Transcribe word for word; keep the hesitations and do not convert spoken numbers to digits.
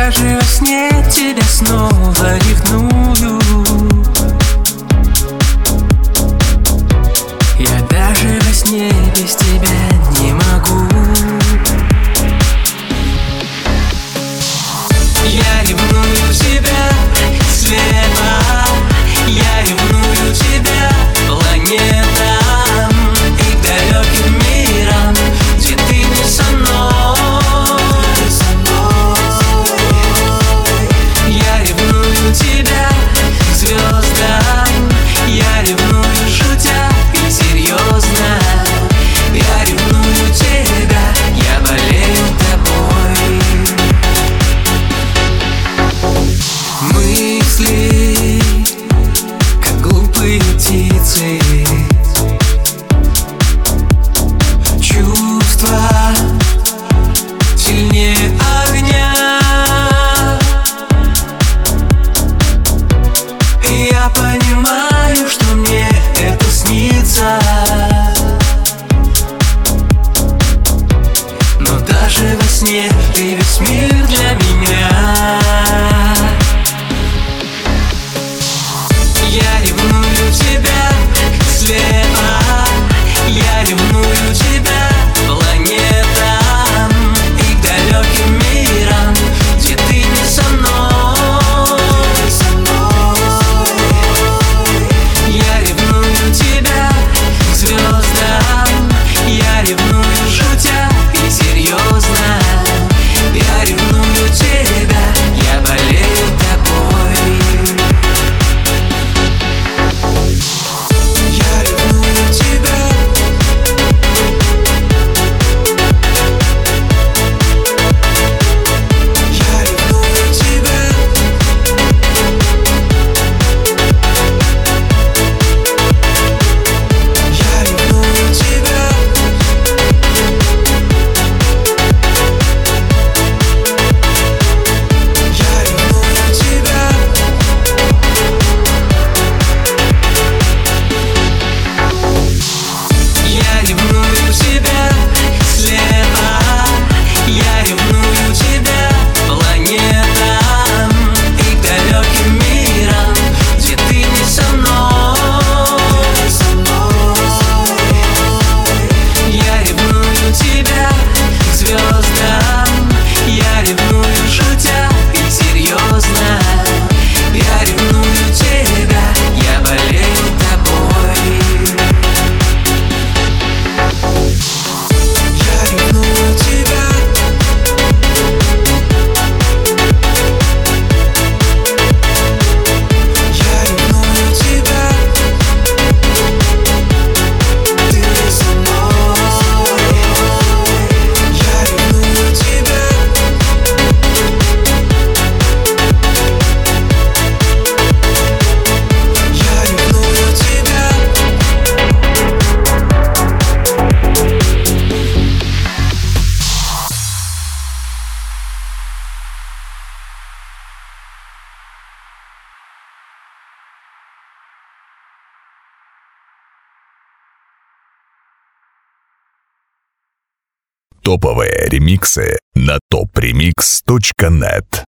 даже во сне тебя снова ревную. Я даже во сне без тебя не могу. Я ревную тебя слепо, я ревную тебя планетам и далеким мирам, где ты не со мной. Я ревную тебя звездам, я ревную шутя и серьезно. Я ревную тебя, я болею тобой. Мысли, как глупые птицы, чувства сильнее огня. И я понимаю, что мне это снится, но даже во сне ты весь мир для меня. Я ревную тебя слепо, я ревную тебя планетам и далеким мирам, где ты не со мной. Я ревную тебя звездам, я ревную шутя и серьезно. Я ревную тебя, я болею тобой. Я ревную тебя. Я ревную тебя. Я ревную тебя. Я ревную тебя. Я ревную тебя слепо, я ревную тебя планетам и далеким мирам, где ты не со мной. Я ревную тебя звездам, я ревную шутя и серьезно. Я ревную тебя, я болею тобой. Я ревную тебя. Я ревную тебя. Ты не со мной. Я ревную тебя. Я ревную тебя. Топовые ремиксы на топ ремикс точка нет.